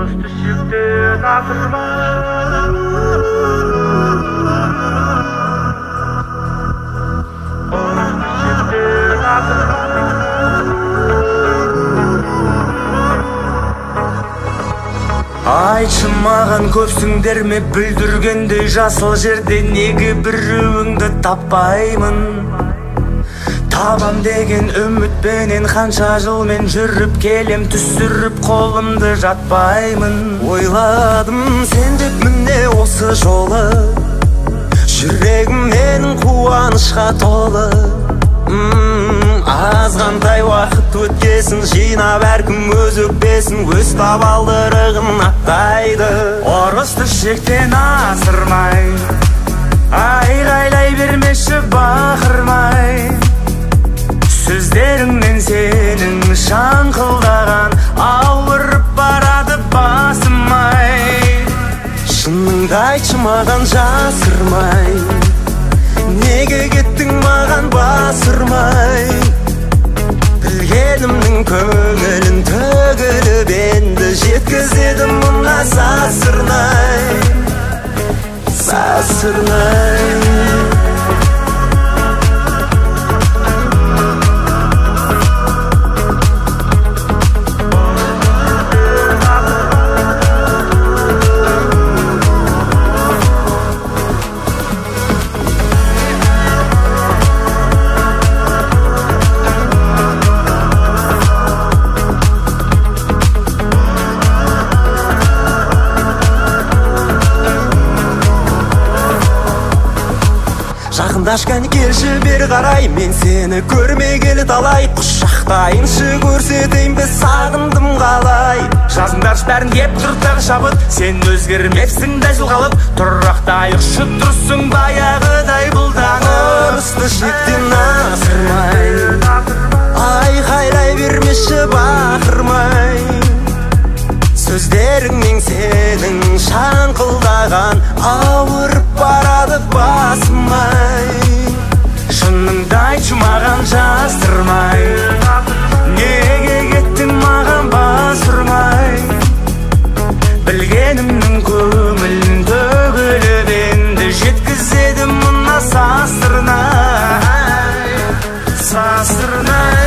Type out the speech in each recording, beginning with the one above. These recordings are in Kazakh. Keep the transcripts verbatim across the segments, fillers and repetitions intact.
Айтшы маған көпсіңдер ме бүлдіргендей жасыл жерде неге біреуіңді таппаймын. Табам деген үмітпенен қанша жыл мен жүріп келем, түсіріп қолымды жатпаймын. Ойладым сен деп міне осы жолы, жүрегім менің қуанышқа толы. Азғантай уақыт өткесін, жинап әркім өз өкпесін, өз табалдырығын аттайды. Ұрысты шектен асырмай, айғайлай бермеші бақырмай. Сөздеріңнен сенің шаңқылдаған ауырып барады басымай. Шыныңды айтшы маған жасырмай, неге кеттің маған басырмай. Білгенімнің көңілін төгіліп енді жеткізедім мұна сасырнай, сасырнай. Жақындашқан келші бері қарай, мен сені көрмегелі талай. Құшақтайыншы көрсетейін бе сағындым қалай. Жазыңдаршы бәрін еп тұрттағы шабыт, сен өзгермепсің дәл жыл қалып. Тұрақтайық шыт тұрсың баяғыдай бұлданып. Ұрысты шектен асырмай, айқайлай бермеші бақырмай. Сөздеріңнен сенің шаңқылдаған ауырып барады басымай. Шыныңды айтшы маған жасырмай, неге кеттің маған басырмай. Білгенімнің көңілін төгіліп енді жеткізедім мұна сасырнай, сасырнай.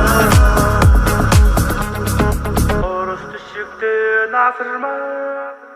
Nasırma